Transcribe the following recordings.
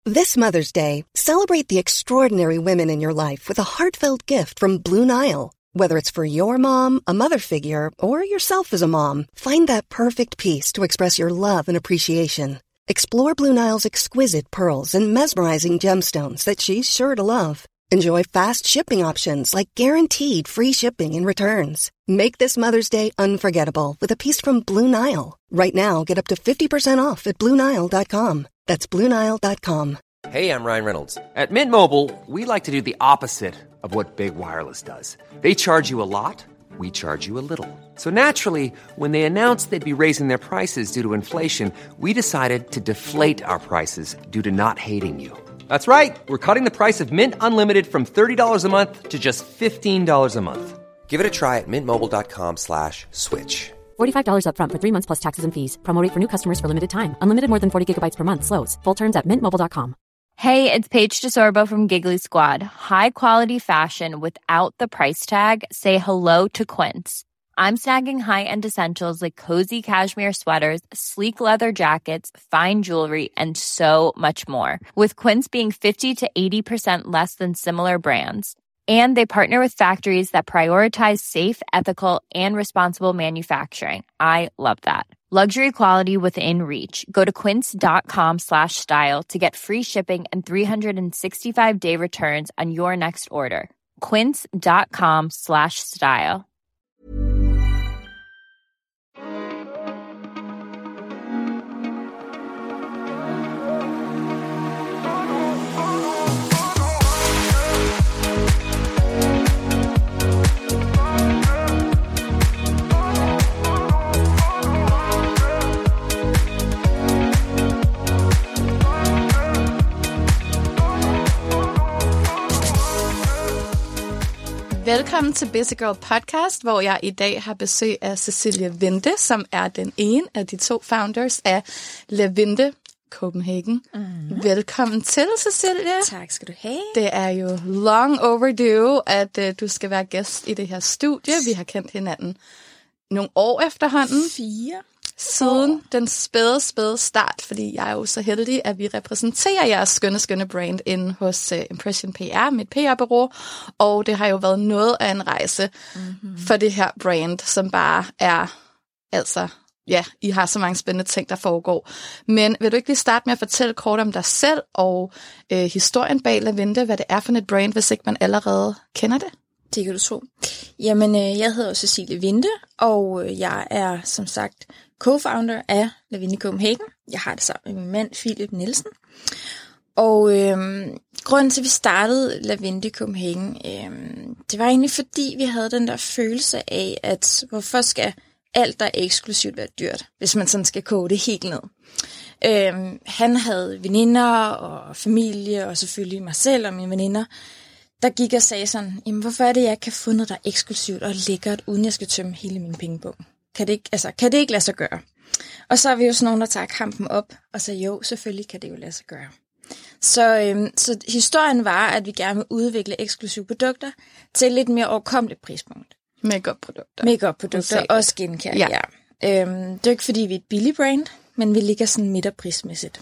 This Mother's Day, celebrate the extraordinary women in your life with a heartfelt gift from Blue Nile. Whether it's for your mom, a mother figure, or yourself as a mom, find that perfect piece to express your love and appreciation. Explore Blue Nile's exquisite pearls and mesmerizing gemstones that she's sure to love. Enjoy fast shipping options like guaranteed free shipping and returns. Make this Mother's Day unforgettable with a piece from Blue Nile. Right now, get up to 50% off at BlueNile.com. That's BlueNile.com. Hey, I'm Ryan Reynolds. At Mint Mobile, we like to do the opposite of what Big Wireless does. They charge you a lot, we charge you a little. So naturally, when they announced they'd be raising their prices due to inflation, we decided to deflate our prices due to not hating you. That's right. We're cutting the price of Mint Unlimited from $30 a month to just $15 a month. Give it a try at mintmobile.com/switch. $45 up front for 3 months plus taxes and fees. Promo rate for new customers for limited time. Unlimited more than 40 gigabytes per month. Slows full terms at mintmobile.com. Hey, it's Paige DeSorbo from Giggly Squad. High quality fashion without the price tag. Say hello to Quince. I'm snagging high-end essentials like cozy cashmere sweaters, sleek leather jackets, fine jewelry, and so much more. With Quince being 50 to 80% less than similar brands. And they partner with factories that prioritize safe, ethical, and responsible manufacturing. I love that. Luxury quality within reach. Go to quince.com/style to get free shipping and 365-day returns on your next order. Quince.com/style. Velkommen til Busy Girl Podcast, hvor jeg i dag har besøg af Cecilie Winde, som er den ene af de 2 founders af Lavinde Copenhagen. Mm-hmm. Velkommen til, Cecilie. Tak skal du have. Det er jo long overdue, at du skal være gæst i det her studie. Vi har kendt hinanden nogle år efterhånden. 4 Siden den spæde start, fordi jeg er jo så heldig, at vi repræsenterer jeres skønne brand inde hos Impression PR, mit PR-bureau, og det har jo været noget af en rejse for det her brand, som bare er, altså, ja, I har så mange spændende ting, der foregår. Men vil du ikke lige starte med at fortælle kort om dig selv og historien bag Lavinde, hvad det er for et brand, hvis ikke man allerede kender det? Det kan du tro. Jamen, jeg hedder Cecilie Winde, og jeg er som sagt co-founder af Lavinde Copenhagen. Jeg har det sammen med min mand, Philip Nielsen. Og grunden til, at vi startede Lavinde Copenhagen, det var egentlig fordi, vi havde den der følelse af, at hvorfor skal alt, der er eksklusivt, være dyrt, hvis man sådan skal koge det helt ned. Han havde veninder og familie, og selvfølgelig mig selv og mine veninder, der gik og sagde sådan, jamen hvorfor er det, jeg kan få noget, der er eksklusivt og lækkert, uden jeg skal tømme hele min pengebog? Kan det ikke lade sig gøre? Og så er vi jo sådan nogen, der tager kampen op og sagde, jo, selvfølgelig kan det jo lade sig gøre. Så historien var, at vi gerne vil udvikle eksklusive produkter til et lidt mere overkommeligt prispunkt. Make-up-produkter og skincare, ja. Det er jo ikke, fordi vi er et billig brand, men vi ligger sådan midterprismæssigt.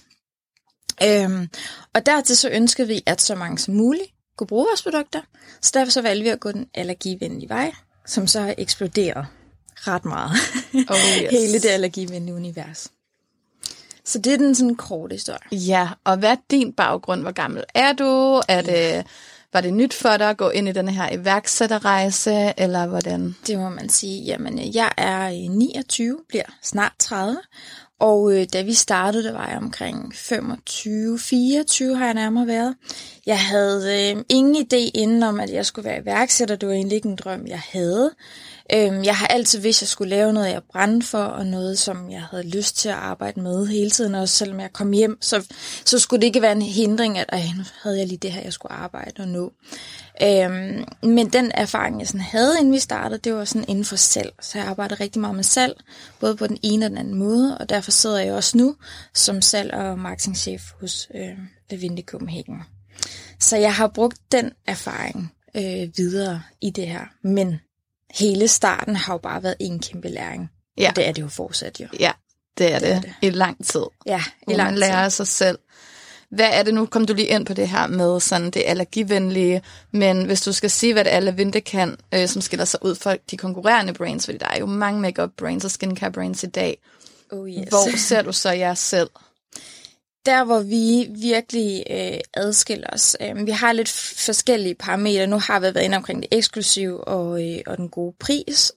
Og dertil så ønskede vi, at så mange som muligt kunne bruge vores produkter, så derfor så valgte vi at gå den allergivenlige vej, som så har eksploderet ret meget. Hele det allergivenlige univers. Så det er den sådan korte historie. Ja, og hvad er din baggrund? Hvor gammel er du? Var det nyt for dig at gå ind i den her iværksætterrejse, eller hvordan? Det må man sige. Jamen, jeg er 29, bliver snart 30, og da vi startede, der var jeg omkring 25-24 har jeg nærmere været. Jeg havde ingen idé inden om, at jeg skulle være iværksætter. Det var egentlig ikke en drøm, jeg havde. Jeg har altid vidst, at jeg skulle lave noget, jeg brændte for, og noget, som jeg havde lyst til at arbejde med hele tiden. Også selvom jeg kom hjem, så skulle det ikke være en hindring, at nu havde jeg lige det her, jeg skulle arbejde og nå. Men den erfaring, jeg sådan havde, inden vi startede, det var sådan inden for salg. Så jeg arbejdede rigtig meget med salg, både på den ene og den anden måde, og derfor sidder jeg også nu som salg- og marketingchef hos Lavinde Copenhagen. Så jeg har brugt den erfaring videre i det her, men hele starten har jo bare været en kæmpe læring. Ja. Og det er det jo fortsat jo. Ja, det er det. I lang tid. Ja, i lang tid. Man lærer sig selv hvad er det nu? Kom du lige ind på det her med sådan det allergivenlige, men hvis du skal sige, hvad det er, Lavendel kan, som skiller sig ud for de konkurrerende brands, fordi der er jo mange makeup brands og skincare brands i dag. Oh yes. Hvor ser du så jer selv? Der, hvor vi virkelig adskiller os. Vi har lidt forskellige parametre. Nu har vi været inde omkring det eksklusive og den gode pris.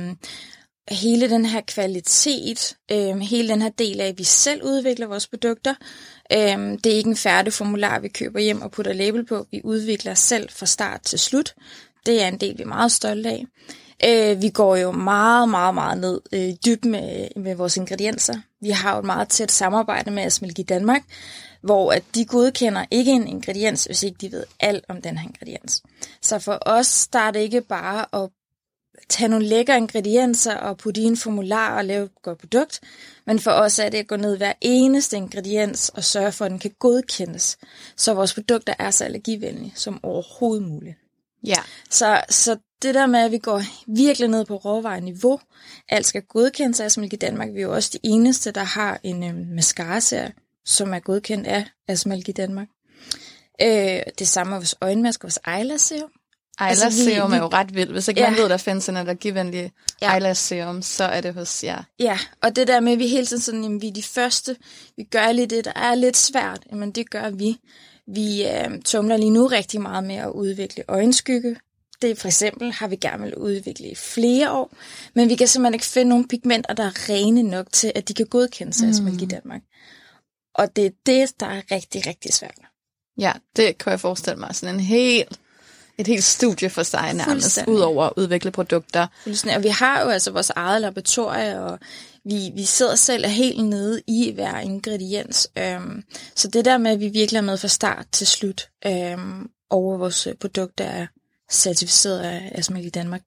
Hele den her kvalitet, hele den her del af, at vi selv udvikler vores produkter. Det er ikke en færdig formular, vi køber hjem og putter label på. Vi udvikler selv fra start til slut. Det er en del, vi er meget stolte af. Vi går jo meget, meget, meget ned i dybden med vores ingredienser. Vi har jo et meget tæt samarbejde med Asmælk i Danmark, hvor at de godkender ikke en ingrediens, hvis ikke de ved alt om den her ingrediens. Så for os der er det ikke bare at tage nogle lækre ingredienser og putte i en formular og lave et godt produkt, men for os er det at gå ned hver eneste ingrediens og sørge for, at den kan godkendes, så vores produkter er så allergivenlige som overhovedet muligt. Ja. Så det der med, at vi går virkelig ned på råvareniveau, alt skal godkendes af Asmælk i Danmark. Vi er jo også de eneste, der har en mascara-serie, som er godkendt af Asmælk i Danmark. Det samme med vores øjenmasker, vores eyelash serum. Eyelash serum er jo ret vildt. Hvis ikke man ved, der findes en allergivenlig eyelash serum, så er det hos jer. Ja, og det der med, at vi hele tiden sådan, jamen, vi er de første, vi gør lige det, der er lidt svært, jamen det gør vi. Vi tumler lige nu rigtig meget med at udvikle øjenskygge. Det for eksempel har vi gerne vil udvikle i flere år, men vi kan simpelthen ikke finde nogle pigmenter, der er rene nok til, at de kan godkendes af Asmælk i Danmark. Og det er det, der er rigtig, rigtig svært. Ja, det kan jeg forestille mig. Sådan et helt studie for sig nærmest, ud over at udvikle produkter. Og vi har jo altså vores eget laboratorie, og vi sidder selv helt nede i hver ingrediens. Så det der med, at vi virkelig er med fra start til slut, over vores produkter er certificeret af Asmælk i Danmark,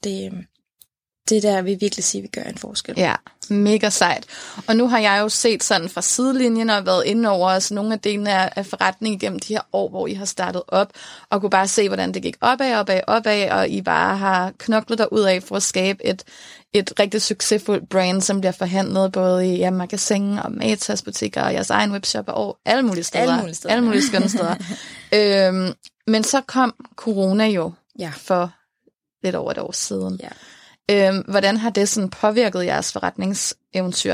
det der vi virkelig siger, vi gør en forskel. Ja, mega sejt. Og nu har jeg jo set sådan fra sidelinjen og været inde over altså nogle af delene af forretningen gennem de her år, hvor I har startet op, og kunne bare se, hvordan det gik opad, og I bare har knoklet derudad for at skabe et rigtig succesfuldt brand, som bliver forhandlet både i magasin og Matas butikker og jeres egen webshop og alle mulige steder. Alle mulige skønne steder. Men så kom corona jo for lidt over et år siden. Ja. Hvordan har det sådan påvirket jeres forretningseventyr?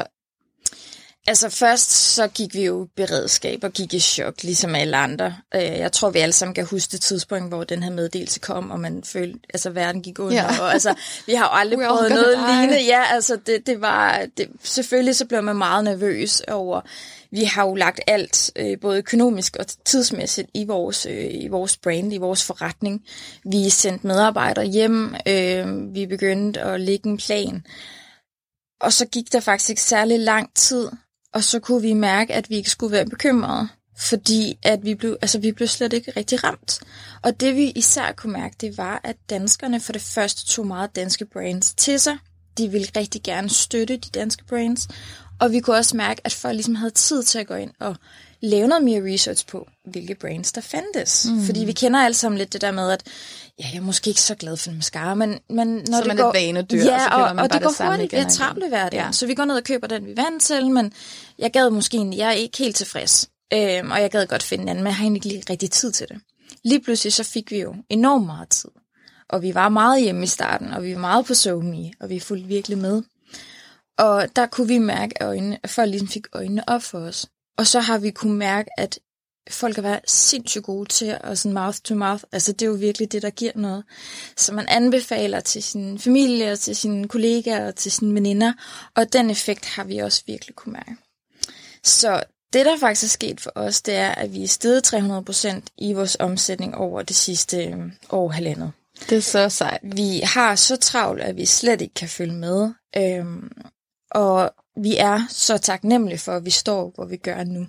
Altså først så gik vi jo i beredskab og gik i chok, ligesom alle andre. Jeg tror, vi alle sammen kan huske det tidspunkt, hvor den her meddelelse kom, og man følte, altså verden gik under. Ja. Og altså, vi har jo aldrig prøvet noget lignende. Ja, altså det var, selvfølgelig så blev man meget nervøs over. Vi har jo lagt alt, både økonomisk og tidsmæssigt, i vores brand, i vores forretning. Vi sendte medarbejdere hjem, vi begyndte at lægge en plan. Og så gik der faktisk ikke særlig lang tid, og så kunne vi mærke, at vi ikke skulle være bekymrede, fordi at vi blev slet ikke rigtig ramt. Og det vi især kunne mærke, det var, at danskerne for det første tog meget danske brands til sig. De ville rigtig gerne støtte de danske brands. Og vi kunne også mærke, at folk ligesom havde tid til at gå ind og lave noget mere research på, hvilke brands der fandtes. Fordi vi kender alle sammen lidt det der med, at jeg er måske ikke så glad for en mascara, men når så det går... vanedyr, ja, og det går hurtigt. Jeg er travlt i hverdagen. Ja. Så vi går ned og køber den, vi er vant til, men jeg er ikke helt tilfreds. Og jeg gad godt finde en anden, men jeg har egentlig ikke rigtig tid til det. Lige pludselig så fik vi jo enormt meget tid. Og vi var meget hjemme i starten, og vi var meget på SoMe, og vi fulgte virkelig med. Og der kunne vi mærke, at folk ligesom fik øjnene op for os. Og så har vi kunne mærke, at folk har været sindssygt gode til at sådan mouth to mouth. Altså det er jo virkelig det, der giver noget. Så man anbefaler til sin familie, til sine kollegaer og til sine veninder. Og den effekt har vi også virkelig kunne mærke. Så det, der faktisk er sket for os, det er, at vi er steget 300% i vores omsætning over det sidste år halvandet. Det er så sejt. Vi har så travlt, at vi slet ikke kan følge med. Og vi er så taknemmelige for, at vi står, hvor vi gør nu.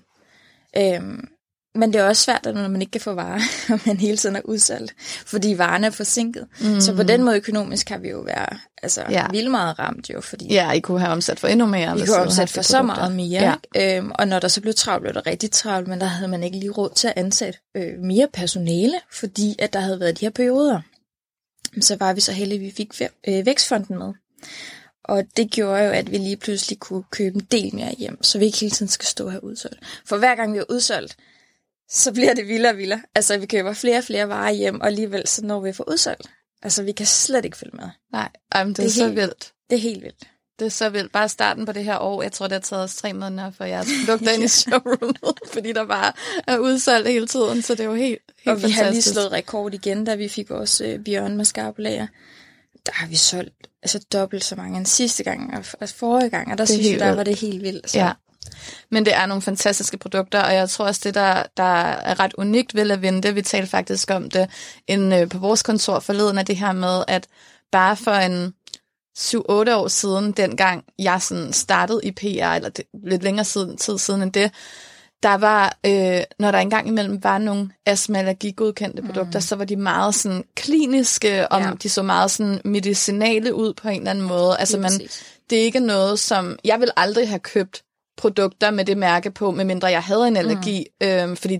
Men det er også svært, når man ikke kan få varer, og man hele tiden er udsolgt, fordi varerne er forsinket. Så på den måde økonomisk kan vi jo være vildt meget ramt. Jo, fordi I kunne have omsat for endnu mere. Vi kunne have omsat for så meget mere. Ja. Og når der så blev travlt, blev det rigtig travlt, men der havde man ikke lige råd til at ansætte mere personale, fordi at der havde været de her perioder. Så var vi så heldige, at vi fik Vækstfonden med. Og det gjorde jo, at vi lige pludselig kunne købe en del mere hjem, så vi ikke hele tiden skal stå her udsolgt. For hver gang vi er udsolgt, så bliver det vildere og vildere. Altså, vi køber flere og flere varer hjem, og alligevel så når vi får udsolgt. Altså, vi kan slet ikke følge med. Nej, det er så vildt. Det er helt vildt. Det er så vildt. Bare starten på det her år, jeg tror, det har taget os 3 måneder for jeres produkter ind i showroomet, fordi der bare er udsolgt hele tiden, så det er jo helt og vi fantastisk. har lige slået rekord igen, da vi fik vores Beyond mascara på lager. Der har vi solgt dobbelt så mange end sidste gang, og forrige gang, og der synes jeg, der var det helt vildt. Så. Ja. Men det er nogle fantastiske produkter, og jeg tror også, det der er ret unikt ved Lavendel, vi talte faktisk om det på vores kontor forleden, af det her med, at bare for en 7-8 år siden, dengang jeg sådan startede i PR, eller lidt længere tid siden end det, der var, når der engang imellem var nogle astma-allergigodkendte produkter, så var de meget sådan kliniske, de så meget sådan medicinale ud på en eller anden måde. Altså det er ikke noget, som jeg vil aldrig have købt produkter med det mærke på, medmindre jeg havde en allergi, fordi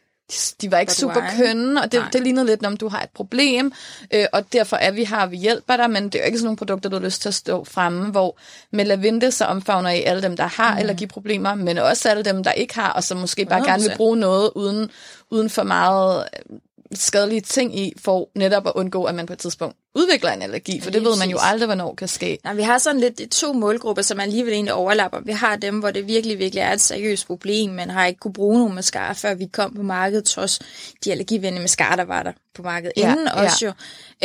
de var ikke super kønne, og det lignede lidt, om du har et problem, og derfor er vi her, vi hjælper dig, men det er jo ikke sådan nogle produkter, du har lyst til at stå fremme, hvor med Lavendel så omfavner I alle dem, der har allergiproblemer, men også alle dem, der ikke har, og som måske bare 100%. Gerne vil bruge noget uden for meget skadelige ting i, for netop at undgå, at man på et tidspunkt udvikler en allergi, for det ved man jo aldrig, hvornår kan ske. Nej, vi har sådan lidt 2 målgrupper, som alligevel egentlig overlapper. Vi har dem, hvor det virkelig, virkelig er et seriøst problem, men har ikke kunne bruge nogen mascara, før vi kom på markedet, trods de allergivenlige mascara, der var der på markedet inden også jo.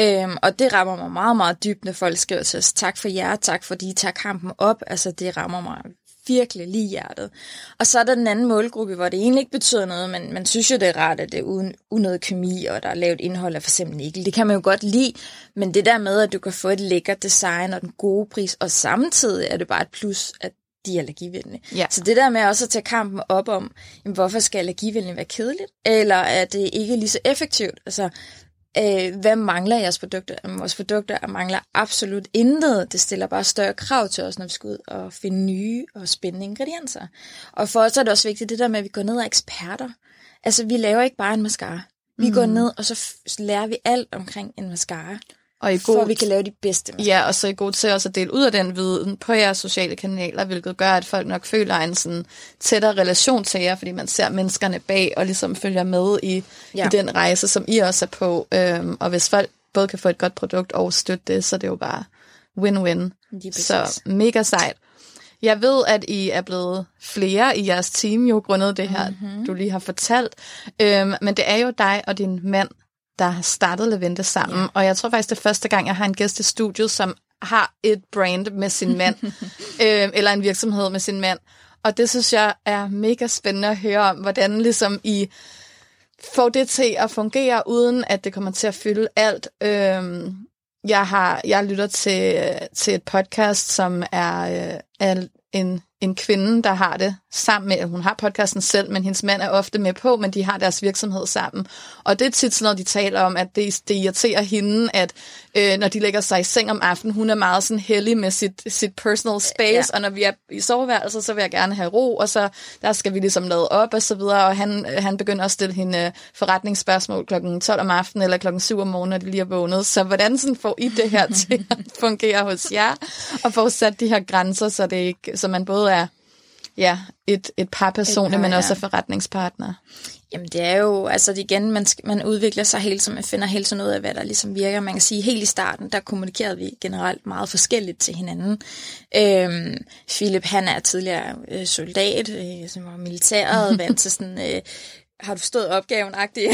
Og det rammer mig meget, meget dybt, når folk skriver til os, tak for jer, tak fordi I tager kampen op. Altså, det rammer mig virkelig lige hjertet. Og så er der den anden målgruppe, hvor det egentlig ikke betyder noget, men man synes jo, det er rart, at det er uden unødig kemi, og der er lavet indhold af for eksempel nikkel. Det kan man jo godt lide, men det der med, at du kan få et lækkert design og den gode pris, og samtidig er det bare et plus, at de er allergivenlige. Ja. Så det der med også at tage kampen op om, jamen, hvorfor skal allergivenlige være kedeligt, eller er det ikke lige så effektivt? Altså, hvad mangler jeres produkter? Vores produkter mangler absolut intet. Det stiller bare større krav til os, når vi skal ud og finde nye og spændende ingredienser. Og for os er det også vigtigt, det der med, at vi går ned og er eksperter. Altså, vi laver ikke bare en mascara. Vi går ned, og så lærer vi alt omkring en mascara. Og for at vi kan lave de bedste mascara. Ja, og så er I gode til også at dele ud af den viden på jeres sociale kanaler, hvilket gør, at folk nok føler en sådan tættere relation til jer, fordi man ser menneskerne bag og ligesom følger med i den rejse, som I også er på. Og hvis folk både kan få et godt produkt og støtte det, så det er jo bare win-win. Så mega sejt. Jeg ved, at I er blevet flere i jeres team, jo grundet det her, du lige har fortalt. Men det er jo dig og din mand, der har startet Lavendel sammen. Ja. Og jeg tror faktisk, det er første gang, jeg har en gæst i studiet, som har et brand med sin mand, eller en virksomhed med sin mand. Og det synes jeg er mega spændende at høre om, hvordan ligesom I får det til at fungere, uden at det kommer til at fylde alt. Jeg lytter til et podcast, som er en kvinde, der har det sammen med, hun har podcasten selv, men hendes mand er ofte med på, men de har deres virksomhed sammen. Og det er tit sådan noget, de taler om, at det irriterer hende, at når de lægger sig i seng om aftenen, hun er meget sådan heldig med sit personal space, og når vi er i soveværelset, så vil jeg gerne have ro, og så der skal vi ligesom lade op og så videre, og han begynder at stille hende forretningsspørgsmål klokken 12 om aftenen, eller klokken 7 om morgenen, når de lige er vågnet. Så hvordan sådan får I det her til at fungere hos jer, og får sat de her grænser, så det ikke, så man både er et par personer, men også forretningspartner? Jamen det er jo, altså igen, man udvikler sig hele tiden, man finder hele tiden ud af, hvad der ligesom virker. Man kan sige, helt i starten, der kommunikerede vi generelt meget forskelligt til hinanden. Philip, han er tidligere soldat, som var militæret, vant til sådan... har du forstået opgaven-agtigt?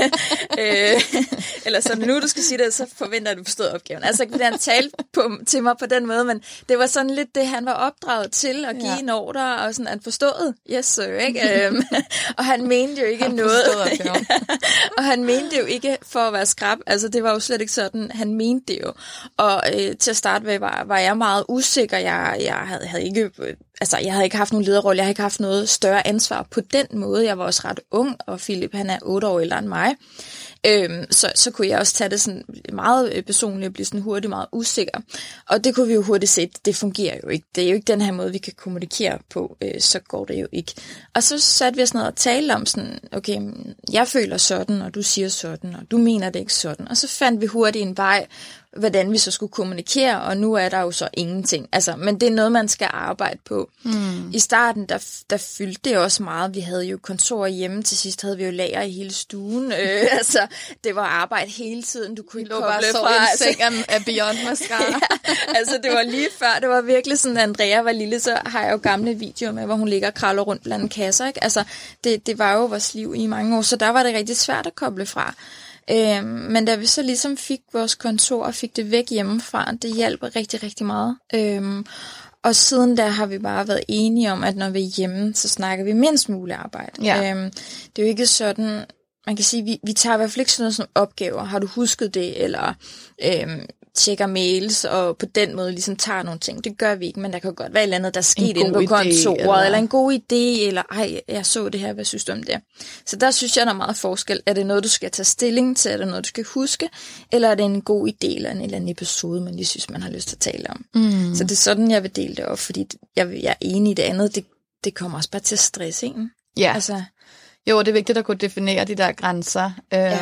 Eller så nu du skal sige det, så forventer du forstået opgaven. Altså ikke han tale til mig på den måde, men det var sådan lidt det, han var opdraget til at give en ordre, og sådan han forstået, yes sir, ikke? Og han mente jo ikke noget. Og han mente det jo ikke for at være skrap, altså det var jo slet ikke sådan, han mente det jo. Og til at starte med var jeg meget usikker, jeg havde ikke haft nogen lederrolle, jeg havde ikke haft noget større ansvar på den måde. Jeg var også ret ung, og Philip, han er 8 år ældre end mig. Så kunne jeg også tage det sådan meget personligt og blive sådan hurtigt meget usikker. Og det kunne vi jo hurtigt se, det fungerer jo ikke. Det er jo ikke den her måde, vi kan kommunikere på, så går det jo ikke. Og så satte vi os ned og talte om sådan, okay, jeg føler sådan, og du siger sådan, og du mener det ikke sådan. Og så fandt vi hurtigt en vej, hvordan vi så skulle kommunikere, og nu er der jo så ingenting. Altså, men det er noget, man skal arbejde på. I starten, der fyldte det også meget. Vi havde jo kontor hjemme, til sidst havde vi jo lager i hele stuen. Altså, det var arbejde hele tiden. Du kunne ikke koble fra. En seng af Beyond Mascara. Ja, altså, det var lige før. Det var virkelig sådan, at Andrea var lille, så har jeg jo gamle videoer med, hvor hun ligger og kravler rundt blandt kasser, ikke? Altså, det var jo vores liv i mange år, så der var det rigtig svært at koble fra. Men da vi så ligesom fik vores kontor og fik det væk hjemmefra, det hjalp rigtig, rigtig meget. Og siden da har vi bare været enige om, at når vi er hjemme, så snakker vi mindst muligt arbejde. Ja. Det er jo ikke sådan, man kan sige, vi tager i hvert fald ikke sådan nogle opgaver. Har du husket det, eller tjekker mails, og på den måde ligesom tager nogle ting. Det gør vi ikke, men der kan godt være et eller andet, der er sket inde på kontoret, eller en god idé, eller ej, jeg så det her, hvad synes du om det? Så der synes jeg, der er meget forskel. Er det noget, du skal tage stilling til? Er det noget, du skal huske? Eller er det en god idé, eller en eller anden episode, man lige synes, man har lyst til at tale om? Så det er sådan, jeg vil dele det op, fordi jeg er enig i det andet. Det kommer også bare til at stresse en. Ja. Altså, jo, det er vigtigt at kunne definere de der grænser.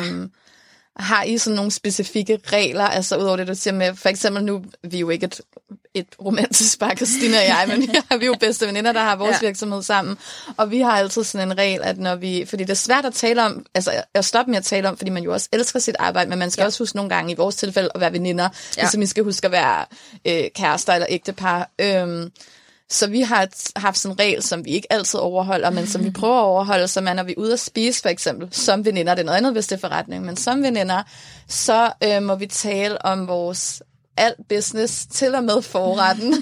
Har I sådan nogle specifikke regler, altså udover det, du siger med, for eksempel nu, vi er jo ikke et romantisk par, Christina og jeg, men vi er jo bedste veninder, der har vores virksomhed sammen, og vi har altid sådan en regel, at når vi, fordi det er svært at tale om, altså at stoppe med at tale om, fordi man jo også elsker sit arbejde, men man skal også huske nogle gange i vores tilfælde at være veninder, ligesom I skal huske at være kærester eller ægtepar. Så vi har haft sådan en regel, som vi ikke altid overholder, men som vi prøver at overholde, så når vi er ude at spise for eksempel, som veninder, det er noget andet, hvis det er forretning, men som veninder, så må vi tale om vores alt business til og med forretten.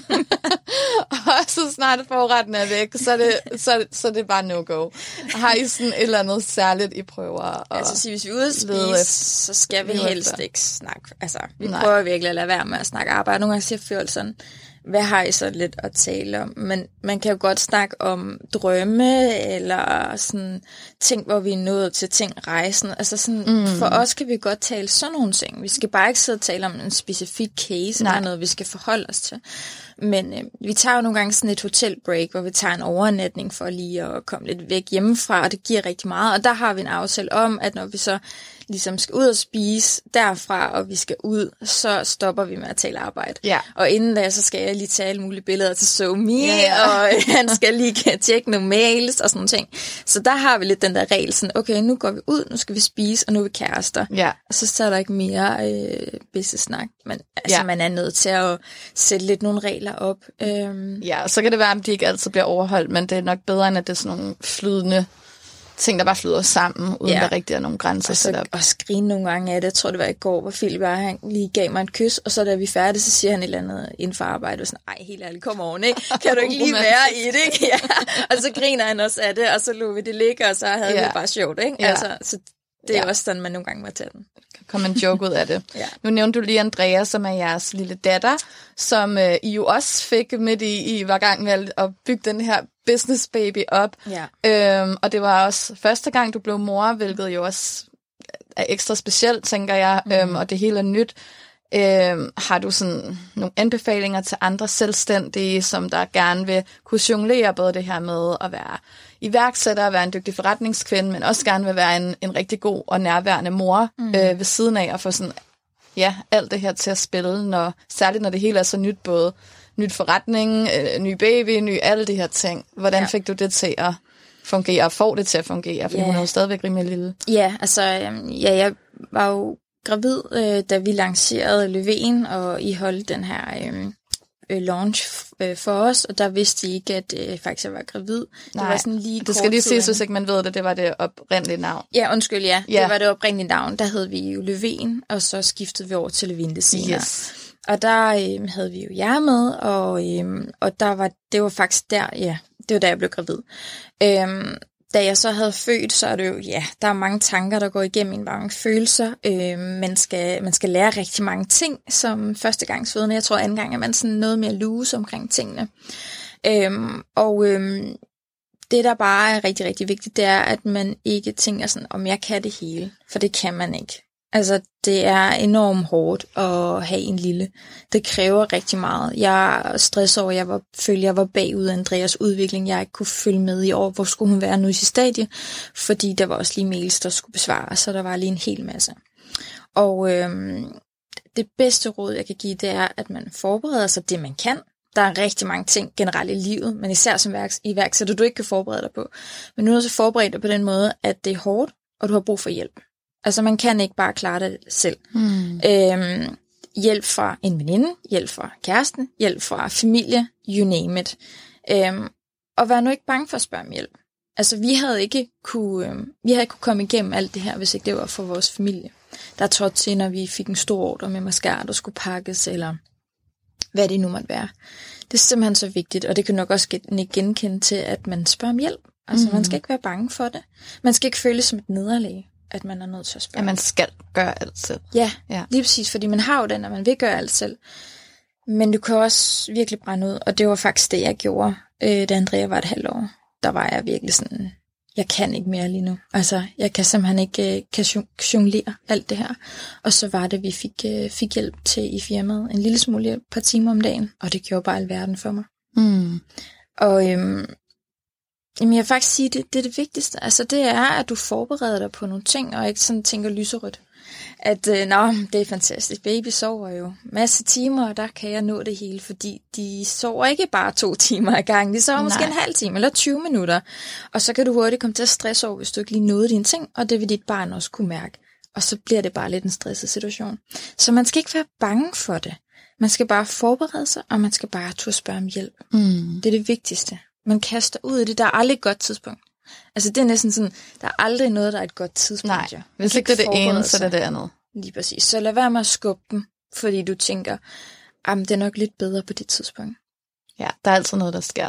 Og så snart forretten er væk, så er det bare no-go. Har I sådan et eller andet særligt, I prøver at altså, hvis vi er ude at spise, så skal vi helst ikke snakke. Altså, vi prøver virkelig at lade være med at snakke arbejde. Nogle gange siger folk sådan, hvad har I så lidt at tale om? Men man kan jo godt snakke om drømme, eller sådan ting, hvor vi er nået til ting, rejsen. Altså sådan, for os kan vi godt tale sådan nogle ting. Vi skal bare ikke sidde og tale om en specifik case, eller noget, vi skal forholde os til. Men vi tager jo nogle gange sådan et hotelbreak, hvor vi tager en overnatning for lige at komme lidt væk hjemmefra, og det giver rigtig meget. Og der har vi en aftale om, at når vi så ligesom skal ud og spise derfra, og vi skal ud, så stopper vi med at tale arbejde. Ja. Og inden da, så skal jeg lige tage alle mulige billeder til SoMe, og han skal lige tjekke nogle mails og sådan nogle ting. Så der har vi lidt den der regel, sådan, okay, nu går vi ud, nu skal vi spise, og nu er vi kærester. Ja. Og så er der ikke mere business-snak. Men altså, man er nødt til at sætte lidt nogle regler op. Ja, og så kan det være, at de ikke altid bliver overholdt, men det er nok bedre, end at det er sådan nogle flydende ting, der bare flyder sammen, uden der rigtig er nogle grænser sat op. Og skrine nogle gange af det. Jeg tror, det var i går, hvor Philip han lige gav mig en kys, og så da vi er færdige, så siger han et eller andet inden for arbejde, og sådan, ej, helt ærligt, kom oven, ikke? Kan du ikke lige være i det, ikke? Ja. Og så griner han også af det, og så lå vi det ligge, og så havde vi det bare sjovt, ikke? Ja. Altså, så det er også sådan, man nogle gange må tage den. Kom en joke ud af det. Nu nævnte du lige Andrea, som er jeres lille datter, som I jo også fik midt i var gang med at bygge den her business baby op. Ja. Og det var også første gang, du blev mor, hvilket jo også er ekstra specielt, tænker jeg, og det hele er nyt. Har du sådan nogle anbefalinger til andre selvstændige, som der gerne vil kunne jonglere både det her med at være iværksætter, være en dygtig forretningskvinde, men også gerne vil være en rigtig god og nærværende mor ved siden af, og få sådan, alt det her til at spille, særligt når det hele er så nyt, både nyt forretning, ny baby, ny alle de her ting. Hvordan fik du det til at fungere, og får det til at fungere, fordi hun er jo stadigvæk rimelig lille? Ja, altså, jeg var jo gravid, da vi lancerede Løven, og I holdt den her launch for os, og der vidste I ikke, at faktisk jeg var gravid. Nej, det var sådan lige det skal lige ses, hvis ikke man ved det, det var det oprindelige navn. Ja, undskyld, det var det oprindelige navn. Der havde vi jo Løven, og så skiftede vi over til Løvinde senere. Yes. Og der havde vi jo jer med, og det var faktisk der, det var da jeg blev gravid. Da jeg så havde født, så er det jo, der er mange tanker, der går igennem mange følelser. Man skal lære rigtig mange ting som førstegangsfødende. Jeg tror anden gang, at man sådan noget mere loose omkring tingene. Det, der bare er rigtig, rigtig vigtigt, det er, at man ikke tænker sådan, om jeg kan det hele. For det kan man ikke. Altså, det er enormt hårdt at have en lille. Det kræver rigtig meget. Jeg er stresset over, at jeg var bagud af Andreas udvikling. Jeg ikke kunne følge med i år, hvor skulle hun være nu i sit stadie. Fordi der var også lige mails, der skulle besvares, så der var lige en hel masse. Og det bedste råd, jeg kan give, det er, at man forbereder sig det, man kan. Der er rigtig mange ting generelt i livet, men især som iværksætter, du ikke kan forberede dig på. Men nu er du så forberedt dig på den måde, at det er hårdt, og du har brug for hjælp. Altså man kan ikke bare klare det selv. Hjælp fra en veninde, hjælp fra kæresten, hjælp fra familie, you name it. Og vær nu ikke bange for at spørge om hjælp. Altså vi havde ikke kunne komme igennem alt det her, hvis ikke det var for vores familie. Der trådte til, når vi fik en stor ordre med mascara, der skulle pakkes, eller hvad det nu måtte være. Det er simpelthen så vigtigt, og det kan nok også genkende til, at man spørger om hjælp. Altså man skal ikke være bange for det. Man skal ikke føle som et nederlag, at man er nødt til at spørge. Ja, man skal gøre alt selv. Ja, lige præcis, fordi man har jo den, at man vil gøre alt selv. Men du kan også virkelig brænde ud, og det var faktisk det, jeg gjorde, da Andrea var et halvt år. Der var jeg virkelig sådan, jeg kan ikke mere lige nu. Altså, jeg kan simpelthen ikke jonglere alt det her. Og så var det, vi fik hjælp til i firmaet. En lille smule hjælp, par timer om dagen. Og det gjorde bare alverden for mig. Og jeg vil faktisk sige, det er det vigtigste. Altså, det er, at du forbereder dig på nogle ting, og ikke sådan tænker lyserødt. At, det er fantastisk. Baby sover jo masse timer, og der kan jeg nå det hele, fordi de sover ikke bare 2 timer ad gangen. De sover måske en halv time eller 20 minutter. Og så kan du hurtigt komme til at stresse over, hvis du ikke lige nåede dine ting, og det vil dit barn også kunne mærke. Og så bliver det bare lidt en stresset situation. Så man skal ikke være bange for det. Man skal bare forberede sig, og man skal bare turde spørge om hjælp. Det er det vigtigste. Man kaster ud i det. Der er aldrig et godt tidspunkt. Altså det er næsten sådan, der er aldrig noget, der er et godt tidspunkt. Nej, hvis ikke det er det ene, så er det det andet. Lige præcis. Så lad være med at skubbe dem, fordi du tænker, det er nok lidt bedre på det tidspunkt. Ja, der er altid noget, der sker.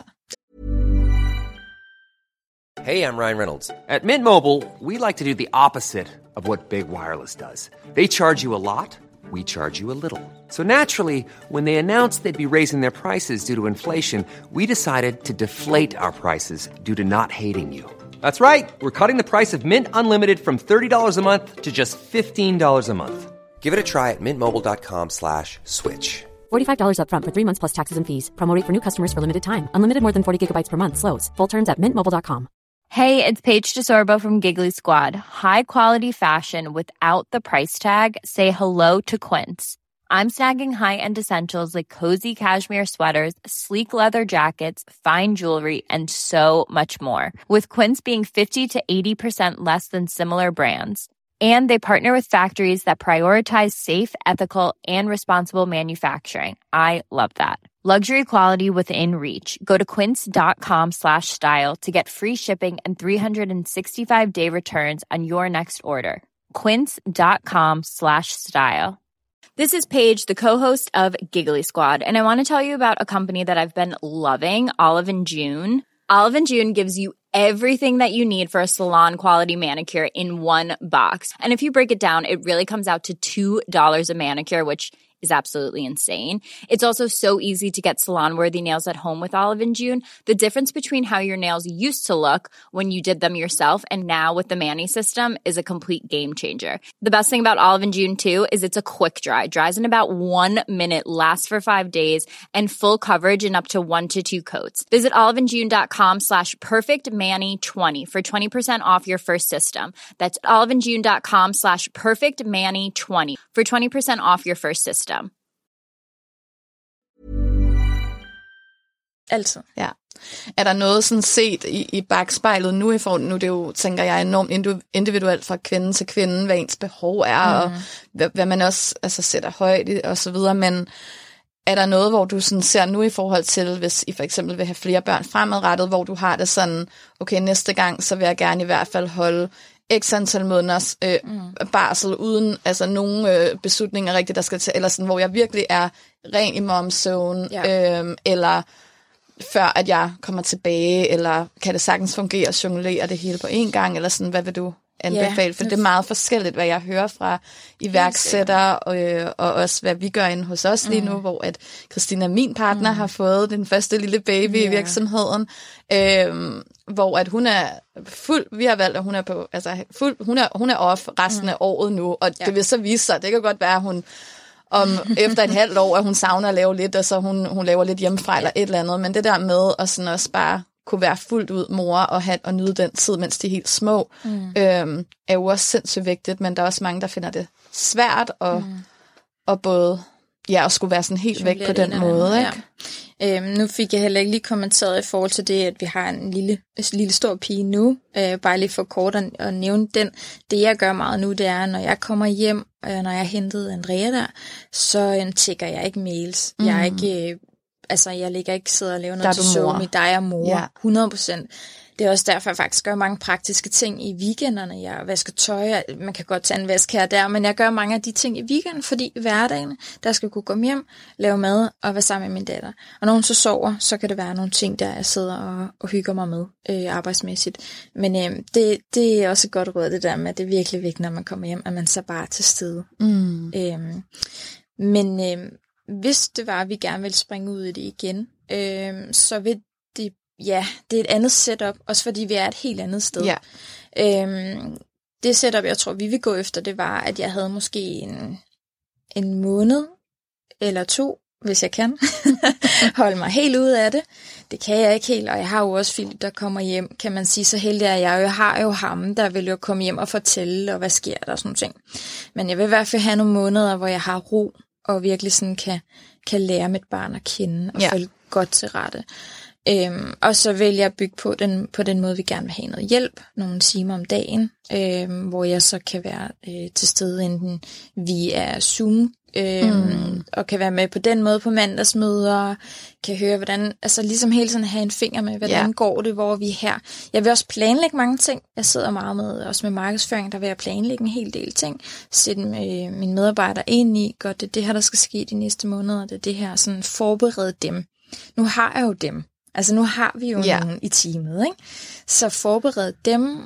Hey, I'm Ryan Reynolds. At Mint Mobile, we like to do the opposite of what Big Wireless does. They charge you a lot, we charge you a little. So naturally, when they announced they'd be raising their prices due to inflation, we decided to deflate our prices due to not hating you. That's right. We're cutting the price of Mint Unlimited from $30 a month to just $15 a month. Give it a try at mintmobile.com/switch. $45 up front for 3 months plus taxes and fees. Promo rate for new customers for limited time. Unlimited more than 40 gigabytes per month. Slows full terms at mintmobile.com. Hey, it's Paige DeSorbo from Giggly Squad. High quality fashion without the price tag. Say hello to Quince. I'm snagging high-end essentials like cozy cashmere sweaters, sleek leather jackets, fine jewelry, and so much more. With Quince being 50 to 80% less than similar brands. And they partner with factories that prioritize safe, ethical, and responsible manufacturing. I love that. Luxury quality within reach. Go to quince.com/style to get free shipping and 365-day returns on your next order. Quince.com/style. This is Paige, the co-host of Giggly Squad, and I want to tell you about a company that I've been loving, Olive & June. Olive & June gives you everything that you need for a salon-quality manicure in one box. And if you break it down, it really comes out to $2 a manicure, which is absolutely insane. It's also so easy to get salon-worthy nails at home with Olive & June. The difference between how your nails used to look when you did them yourself and now with the Mani system is a complete game changer. The best thing about Olive & June, too, is it's a quick dry. Dries in about 1 minute, lasts for 5 days, and full coverage in up to 1 to 2 coats. Visit oliveandjune.com/perfectmani20 for 20% off your first system. That's oliveandjune.com/perfectmani20 for 20% off your first system. Altid. Ja. Er der noget sådan set i bagspejlet nu i forhold, nu det jo, tænker jeg, enormt individuelt fra kvinde til kvinde, hvad ens behov er, og hvad man også sætter højt og så videre, men er der noget, hvor du sådan ser nu i forhold til, hvis I for eksempel vil have flere børn fremadrettet, hvor du har det sådan, okay, næste gang, så vil jeg gerne i hvert fald holde x antal måneders barsel uden nogen beslutninger rigtigt, der skal til, eller sådan, hvor jeg virkelig er ren i momzone, eller før at jeg kommer tilbage, eller kan det sagtens fungere at jonglere det hele på en gang, eller sådan, hvad vil du anbefale? For det er meget forskelligt, hvad jeg hører fra iværksættere, og også hvad vi gør inde hos os lige nu, hvor at Christina, min partner, har fået den første lille baby i virksomheden, hvor at hun er vi har valgt, at hun er på, hun er off resten af året nu, og det vil så vise sig, det kan godt være, at hun efter et halvt år, at hun savner at lave lidt, og så hun laver lidt hjemmefra eller et eller andet, men det der med at sådan også bare kunne være fuldt ud mor og nyde den tid, mens de er helt små, er jo også sindssygt vigtigt, men der er også mange, der finder det svært, og og både at skulle være sådan helt væk på den måde, ikke? Ja. Nu fik jeg heller ikke lige kommenteret i forhold til det, at vi har en lille stor pige nu. Bare lige for kort at nævne den. Det jeg gør meget nu, det er, når jeg kommer hjem, når jeg hentede Andrea der, så tjekker jeg ikke mails. Jeg er ikke, jeg ligger ikke sidder og laver noget til Zoom i dig og mor. 100%. Det er også derfor, jeg faktisk gør mange praktiske ting i weekenderne. Jeg vasker tøj, man kan godt tage en vask her og der, men jeg gør mange af de ting i weekenden, fordi hverdagen, der skal kunne komme hjem, lave mad og være sammen med min datter. Og når hun så sover, så kan det være nogle ting, der jeg sidder og hygger mig med arbejdsmæssigt. Men det er også et godt råd, det der med, at det er virkelig vigtigt, når man kommer hjem, at man så bare er til stede. Men hvis det var, at vi gerne ville springe ud i det igen, så vil det er et andet setup, også fordi vi er et helt andet sted. Ja. Det setup, jeg tror, vi vil gå efter, det var, at jeg havde måske en måned eller 2, hvis jeg kan, holde mig helt ude af det. Det kan jeg ikke helt, og jeg har jo også Philip, der kommer hjem, kan man sige, så heldig er jeg har jo ham, der vil jo komme hjem og fortælle, og hvad sker der og sådan ting. Men jeg vil i hvert fald have nogle måneder, hvor jeg har ro, og virkelig sådan kan lære mit barn at kende, og følge godt til rette. Og så vil jeg bygge på den måde, vi gerne vil have noget hjælp, nogle timer om dagen, hvor jeg så kan være til stede enten via Zoom, og kan være med på den måde på mandagsmøder, kan høre, hvordan, altså ligesom hele tiden have en finger med, hvordan går det, hvor vi er her. Jeg vil også planlægge mange ting. Jeg sidder meget med, også med markedsføring, der vil jeg planlægge en hel del ting. Sætte mine medarbejdere ind i, godt det er det her, der skal ske de næste måneder, det er det her, sådan forberede dem. Nu har jeg jo dem. Altså nu har vi jo nogen i teamet, ikke? Så forbered dem,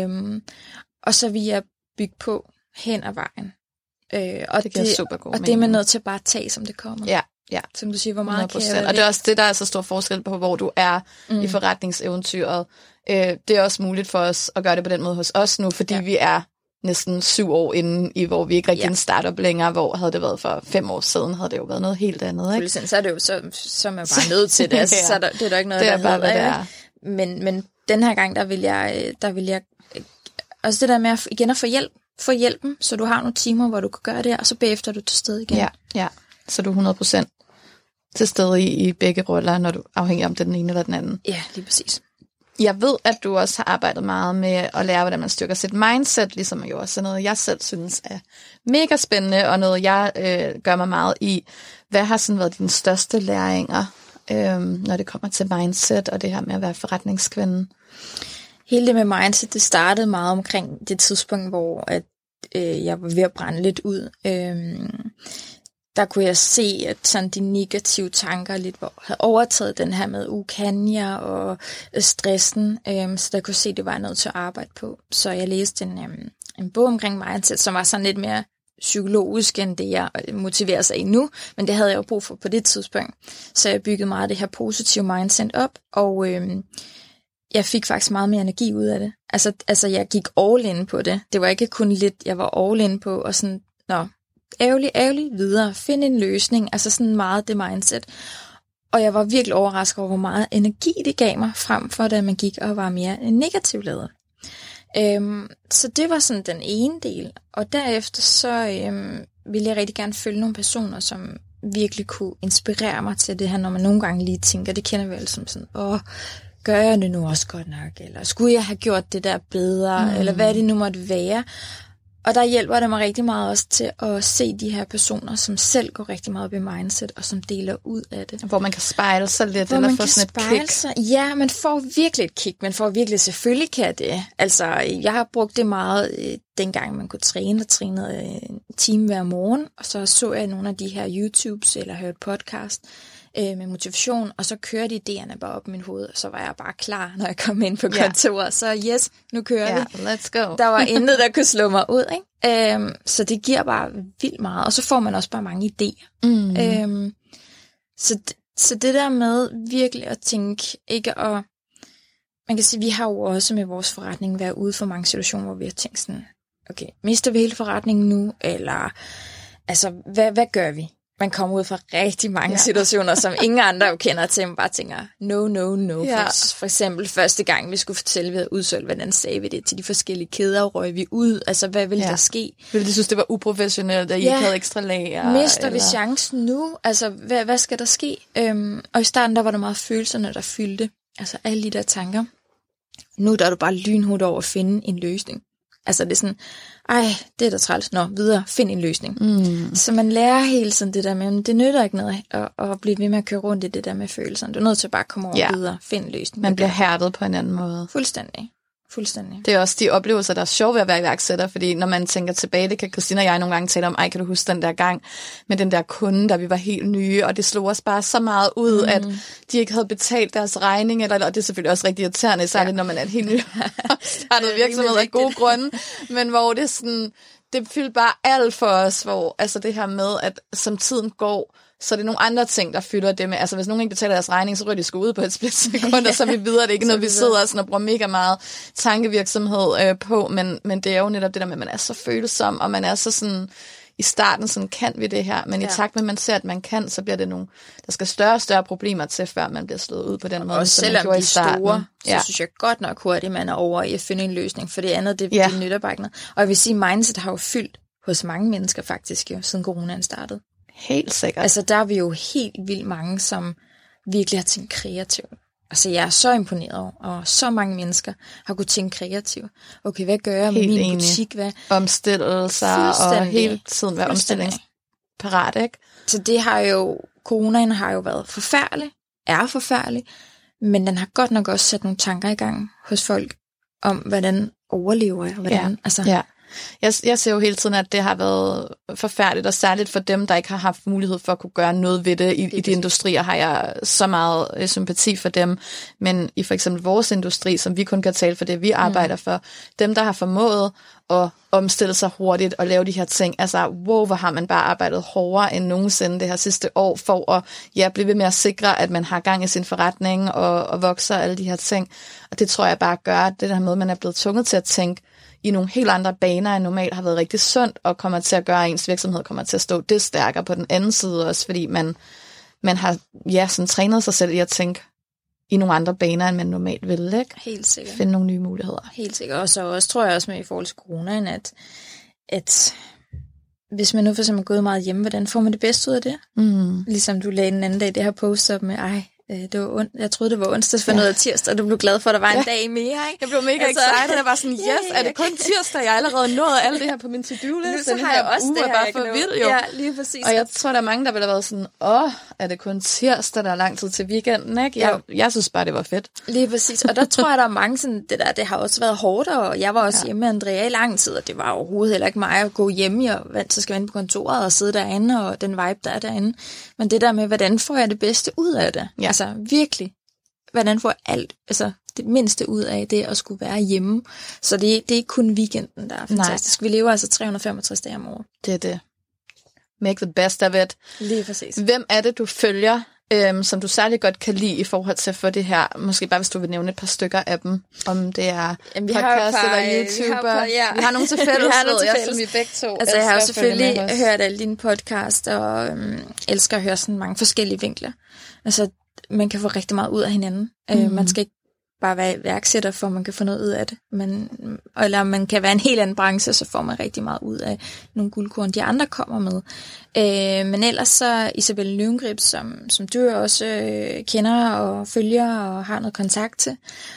og så vil jeg bygge på hen ad vejen. Og det er super god. Og det er man nødt til bare at tage, som det kommer. Ja. Som du siger, hvor meget 100%. Kan jeg. Og det er også det, der er så stor forskel på, hvor du er i forretningseventyret. Det er også muligt for os at gøre det på den måde hos os nu, fordi vi er næsten 7 år inden i, hvor vi ikke rigtig en startup længere, hvor havde det været for 5 år siden, havde det jo været noget helt andet, ikke? Så er det jo så er man bare nødt til det, altså, så det er der ikke noget, det er bare, hvad det er. Men den her gang, der vil jeg også det der med at få hjælpen, så du har nogle timer, hvor du kan gøre det, og så bagefter er du til stede igen. Ja. Så du er 100% til stede i begge roller, når du afhænger om den ene eller den anden. Ja, lige præcis. Jeg ved, at du også har arbejdet meget med at lære, hvordan man styrker sit mindset, ligesom jo også noget, jeg selv synes er mega spændende, og noget, jeg gør mig meget i. Hvad har sådan været dine største læringer, når det kommer til mindset, og det her med at være forretningskvinde? Hele det med mindset, det startede meget omkring det tidspunkt, hvor jeg var ved at brænde lidt ud. Der kunne jeg se, at sådan de negative tanker lidt havde overtaget den her med kan jeg og stressen. Så der kunne jeg se, at det var noget til at arbejde på. Så jeg læste en bog omkring mindset, som var sådan lidt mere psykologisk end det, jeg motiverer sig i nu. Men det havde jeg jo brug for på det tidspunkt. Så jeg byggede meget det her positive mindset op, og jeg fik faktisk meget mere energi ud af det. Altså jeg gik all in på det. Det var ikke kun lidt, jeg var all in på, og sådan, ærgerlig videre, finde en løsning, altså sådan meget det mindset. Og jeg var virkelig overrasket over, hvor meget energi det gav mig, frem for da man gik og var mere negativt ladet. Så det var sådan den ene del. Og derefter så ville jeg rigtig gerne følge nogle personer, som virkelig kunne inspirere mig til det her, når man nogle gange lige tænker, det kender vi alle som sådan, gør jeg det nu også godt nok, eller skulle jeg have gjort det der bedre, eller hvad det nu måtte være. Og der hjælper det mig rigtig meget også til at se de her personer, som selv går rigtig meget op i mindset, og som deler ud af det. Hvor man kan spejle sig lidt, hvor eller få sådan et kick. Sig. Ja, man får virkelig et kick. Man får virkelig, selvfølgelig kan det. Altså, jeg har brugt det meget, dengang man kunne trænede en time hver morgen, og så jeg nogle af de her YouTubes, eller hørte podcast, med motivation, og så kørte idéerne bare op i min hoved, og så var jeg bare klar, når jeg kom ind på kontoret. Så yes, nu kører vi. Let's go. Der var intet, der kunne slå mig ud, ikke? Så det giver bare vildt meget, og så får man også bare mange idéer. Så det der med virkelig at tænke, ikke at... Man kan sige, vi har jo også med vores forretning været ude for mange situationer, hvor vi har tænkt sådan, okay, mister vi hele forretningen nu, eller altså, hvad gør vi? man kommer ud fra rigtig mange situationer, som ingen andre jo kender til, man bare tænker, no. Ja. For eksempel første gang, vi skulle fortælle, vi havde udsolgt, hvordan sagde vi det til de forskellige kæder, røg vi ud, altså hvad ville der ske? Ville de synes, det var uprofessionelt, at I ikke havde ekstra lager? Mister vi chancen nu? Altså, hvad skal der ske? Og i starten, der var der meget følelserne, der fyldte. Altså alle de der tanker. Nu der er du bare lynhurtigt over at finde en løsning. Altså det er sådan, det er da træls. Nå, videre, find en løsning. Så man lærer hele tiden det der med, det nytter ikke noget at blive ved med at køre rundt i det der med følelserne. Du er nødt til at bare komme over videre, finde en løsning. Man bliver hærdet på en anden måde. Fuldstændig. Det er også de oplevelser, der er sjove ved at være iværksætter, fordi når man tænker tilbage, det kan Christina og jeg nogle gange tale om, kan du huske den der gang med den der kunde, da vi var helt nye, og det slog os bare så meget ud, at de ikke havde betalt deres regning, og det er selvfølgelig også rigtig irriterende, særligt når man er et helt ny startet virksomhed af gode grunde, men hvor det sådan, det fyldte bare alt for os, hvor altså det her med, at som tiden går, så det er nogle andre ting, der fylder det med. Altså, hvis nogen ikke betaler deres regning, så ryger de sgu ud på et splitsekund, og så er vi videre. Det er ikke noget, vi sidder sådan og bruger mega meget tankevirksomhed på, men det er jo netop det der med, at man er så følsom, og man er så sådan, i starten sådan, kan vi det her? Men i takt med, at man ser, at man kan, så bliver det nogle, der skal større og større problemer til, før man bliver slået ud på den måde, og selvom de er store, så synes jeg godt nok hurtigt, man er over i at finde en løsning, for det andet, det nytter bare ikke noget. Og jeg vil sige, mindset har jo fyldt hos mange mennesker faktisk jo, siden coronaen startede. Helt sikkert. Altså, der er vi jo helt vildt mange, som virkelig har tænkt kreativt. Altså, jeg er så imponeret over, og så mange mennesker har kunnet tænke kreativt. Okay, hvad gør jeg med min butik? Omstillelser og hele tiden være omstillingsparat, ikke? Så det har jo, coronaen har jo været forfærdelig, men den har godt nok også sat nogle tanker i gang hos folk om, hvordan overlever jeg, hvordan, Jeg ser jo hele tiden, at det har været forfærdeligt, og særligt for dem, der ikke har haft mulighed for at kunne gøre noget ved det. I de industrier har jeg så meget sympati for dem, men i for eksempel vores industri, som vi kun kan tale for det, vi arbejder for, dem, der har formået at omstille sig hurtigt og lave de her ting, altså hvor har man bare arbejdet hårdere end nogensinde det her sidste år, for at blive ved med at sikre, at man har gang i sin forretning og vokser alle de her ting. Og det tror jeg bare gør, at det der med, at man er blevet tvunget til at tænke i nogle helt andre baner end normalt, har været rigtig sundt, og kommer til at gøre, at ens virksomhed kommer til at stå det stærkere på den anden side også, fordi man har sådan trænet sig selv i at tænke i nogle andre baner, end man normalt ville, ikke? Helt sikkert. Finde nogle nye muligheder. Helt sikkert. Og så også, tror jeg også med i forhold til coronaen, at hvis man nu for eksempel er gået meget hjemme, hvordan får man det bedste ud af det? Ligesom du lagde den anden dag det her post op med, det var jeg troede, det var onsdag for noget af tirsdag, og du blev glad for, at der var en dag mere, ikke? Jeg blev mega excited. Jeg var sådan, er det kun tirsdag? Jeg har allerede nået alt det her på min to-do-list. Så har jeg også det her, bare for vild, jo. Ja, lige præcis. Og jeg tror, der er mange, der ville have været sådan, er det kun tirsdag, der er lang tid til weekenden, ikke? Jeg synes bare, det var fedt. Lige præcis. Og der tror jeg, der er mange sådan, det har også været hårdt, og jeg var også hjemme med Andrea i lang tid, og det var overhovedet heller ikke mig at gå hjemme, så skal jeg ind på kontoret og sidde derinde, og den vibe, der er derinde. Men det der med, hvordan får jeg det bedste ud af det? Ja. Altså virkelig, hvordan får alt, altså det mindste ud af det at skulle være hjemme. Så det er ikke kun weekenden, der er fantastisk. Nej. Vi lever altså 365 dage om året. Det er det. Make the best of it. Lige præcis. Hvem er det, du følger, som du særlig godt kan lide i forhold til at få det her? Måske bare, hvis du vil nævne et par stykker af dem. Om det er podcast eller YouTuber. Vi har nogle til fælles, som vi begge to. Altså, jeg har jo selvfølgelig hørt alle dine podcast, og elsker at høre sådan mange forskellige vinkler. Altså, man kan få rigtig meget ud af hinanden. Man skal ikke bare være iværksætter, for man kan få noget ud af det. Eller man kan være en helt anden branche, så får man rigtig meget ud af nogle guldkorn, de andre kommer med. Men ellers så Isabelle Løvengrip, som du også kender og følger og har noget kontakt til,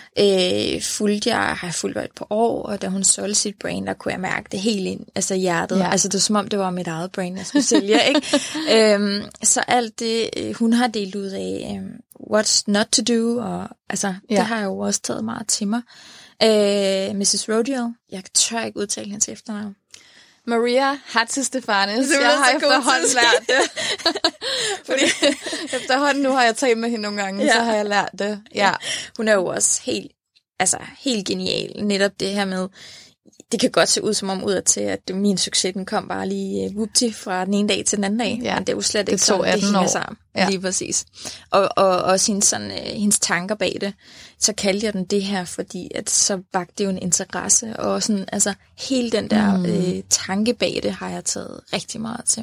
har jeg fulgt et par år, og da hun solgte sit brand, der kunne jeg mærke det helt ind, altså hjertet. Ja. Altså det var som om, det var mit eget brand, jeg skulle sælge, ikke? Så alt det, hun har delt ud af what's not to do, og altså, det har jeg jo også taget meget til mig. Mrs. Rodial, jeg tør ikke udtale hendes efternavn. Maria Hatzistefanis. Jeg har efterhånden lært det. Fordi efterhånden nu har jeg talt med hende nogle gange, så har jeg lært det. Ja. Hun er jo også helt genial. Netop det her med, det kan godt se ud som om udadtil, at min succes, den kom bare lige vupti fra den ene dag til den anden dag. Ja, men det er jo slet ikke sådan, det hænger sammen. Ja. Lige præcis. Og også hendes tanker bag det, så kaldte jeg den det her, fordi at så vagte det jo en interesse, og sådan, altså hele den der tanke bag det, har jeg taget rigtig meget til mig.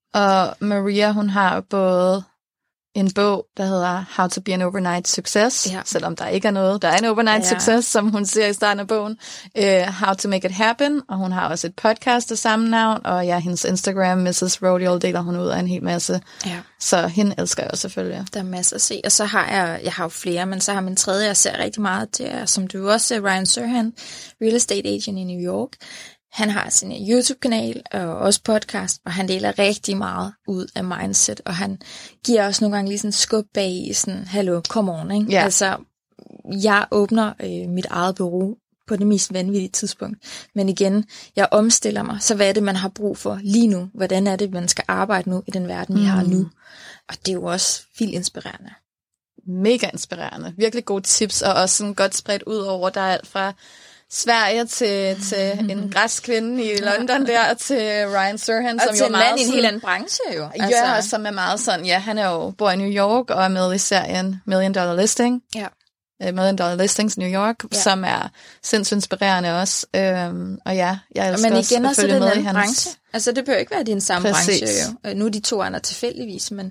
Og Maria, hun har både en bog, der hedder How to be an overnight success, selvom der ikke er noget. Der er en overnight success, som hun siger i starten af bogen. How to make it happen, og hun har også et podcast af samme navn, og hendes Instagram, Mrs. Rodial, deler hun ud af en hel masse. Ja. Så hende elsker jeg også selvfølgelig. Der er masser at se, og så har jeg har jo flere, men så har min tredje, jeg ser rigtig meget til, som du også ser, Ryan Serhant, Real Estate Agent i New York. Han har sin YouTube-kanal og også podcast, og han deler rigtig meget ud af mindset, og han giver også nogle gange lige sådan skub bag i sådan, hallo, come on, ikke? Yeah. Altså, jeg åbner mit eget bureau på det mest vanvittige tidspunkt, men igen, jeg omstiller mig, så hvad er det, man har brug for lige nu? Hvordan er det, man skal arbejde nu i den verden, vi har nu? Og det er jo også vildt inspirerende. Mega inspirerende. Virkelig gode tips, og også sådan godt spredt ud over, der er alt fra Sverige til en græsk kvinde i London der, til Ryan Serhant, som jo er meget i en helt anden branche jo. Ja, som er meget sådan, han er jo bor i New York og er med i serien $1 Million Listing. Ja. $1 Million Listings New York, som er sindssygt inspirerende også. Og jeg elsker også at følge med i hans branche. Altså det bør ikke være din samme branche jo. Nu er de to andre tilfældigvis, men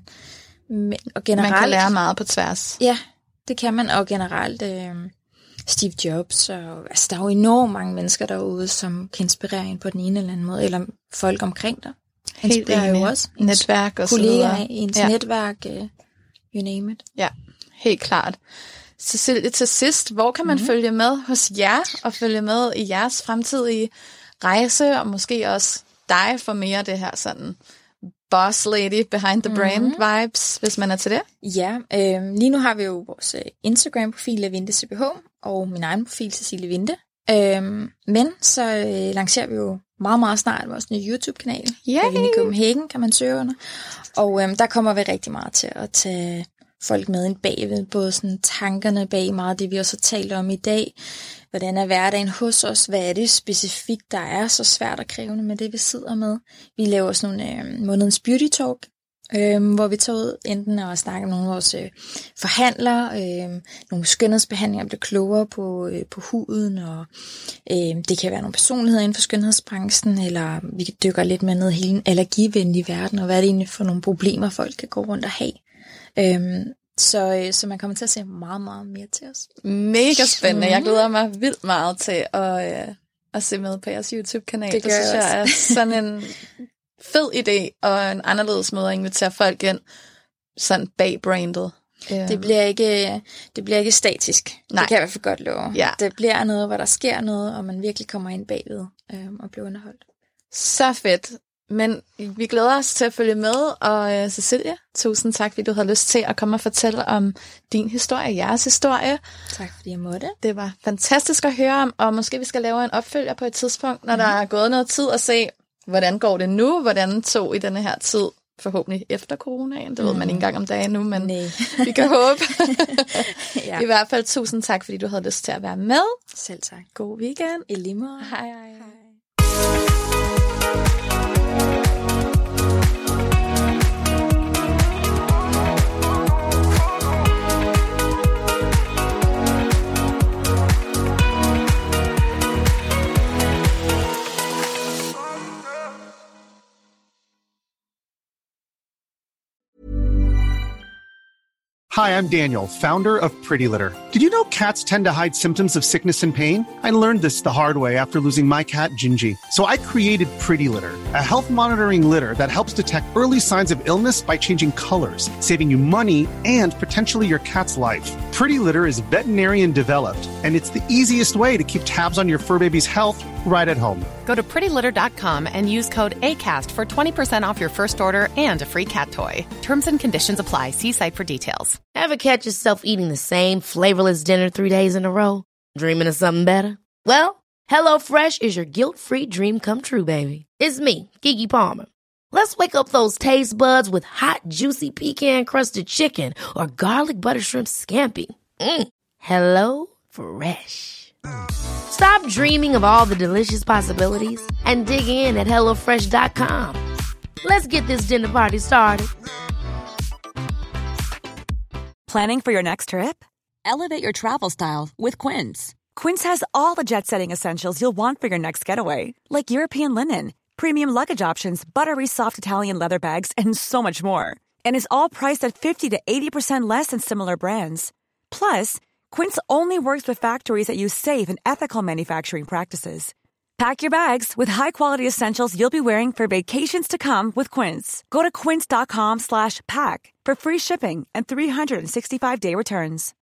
og generelt, man kan lære meget på tværs. Ja, det kan man, og generelt Steve Jobs, og altså, der er jo enormt mange mennesker derude, som kan inspirere en på den ene eller anden måde, eller folk omkring dig. Helt enig. Jo også netværk og kollegaer, ens netværk, you name it. Ja, helt klart. Cecilie, til sidst, hvor kan man følge med hos jer, og følge med i jeres fremtidige rejse, og måske også dig for mere det her sådan boss lady behind the brand vibes, hvis man er til det? Ja, lige nu har vi jo vores Instagram-profil Lavinde CPH, og min egen profil Cecilie Vinde. Men så lancerer vi jo meget, meget snart vores nye YouTube-kanal. Lavinde Copenhagen kan man søge under. Og der kommer vi rigtig meget til at tage folk med ind bagved, både sådan tankerne bag meget af det, vi også har talt om i dag. Hvordan er hverdagen hos os? Hvad er det specifikt, der er så svært og krævende med det, vi sidder med? Vi laver sådan nogle månedens beauty talk, hvor vi tager ud enten og snakker med nogle af vores forhandlere, nogle skønhedsbehandlinger, bliver klogere på huden, og det kan være nogle personligheder inden for skønhedsbranchen, eller vi dykker lidt med ned i hele en allergivenlig verden, og hvad er det egentlig for nogle problemer, folk kan gå rundt og have. Så man kommer til at se meget, meget mere til os. Mega spændende. Jeg glæder mig vildt meget til at se med på jeres YouTube-kanal. Det synes jeg er sådan en fed idé, og en anderledes måde at invitere folk ind sådan bag brandet. Det bliver ikke statisk. Nej. Det kan jeg i hvert fald godt love. Ja. Det bliver noget, hvor der sker noget, og man virkelig kommer ind bagved og bliver underholdt. Så fedt. Men vi glæder os til at følge med, og Cecilie, tusind tak, fordi du havde lyst til at komme og fortælle om din historie, jeres historie. Tak, fordi jeg måtte. Det var fantastisk at høre om, og måske vi skal lave en opfølger på et tidspunkt, når der er gået noget tid, og se, hvordan går det nu, hvordan tog i denne her tid, forhåbentlig efter coronaen. Det ved man ikke engang om dagen nu, men vi kan håbe. I hvert fald tusind tak, fordi du havde lyst til at være med. Selv tak. God weekend. I lige måde. Hej. Hi, I'm Daniel, founder of Pretty Litter. Did you know cats tend to hide symptoms of sickness and pain? I learned this the hard way after losing my cat, Gingy. So I created Pretty Litter, a health monitoring litter that helps detect early signs of illness by changing colors, saving you money and potentially your cat's life. Pretty Litter is veterinarian developed, and it's the easiest way to keep tabs on your fur baby's health right at home. Go to prettylitter.com and use code ACAST for 20% off your first order and a free cat toy. Terms and conditions apply. See site for details. Ever catch yourself eating the same flavorless dinner 3 days in a row? Dreaming of something better? Well, HelloFresh is your guilt-free dream come true, baby. It's me, Keke Palmer. Let's wake up those taste buds with hot, juicy pecan-crusted chicken or garlic butter shrimp scampi. HelloFresh. Stop dreaming of all the delicious possibilities and dig in at HelloFresh.com. Let's get this dinner party started. Planning for your next trip? Elevate your travel style with Quince. Quince has all the jet-setting essentials you'll want for your next getaway, like European linen, premium luggage options, buttery soft Italian leather bags, and so much more. And is all priced at 50 to 80% less than similar brands. Plus, Quince only works with factories that use safe and ethical manufacturing practices. Pack your bags with high-quality essentials you'll be wearing for vacations to come with Quince. Go to quince.com/pack for free shipping and 365-day returns.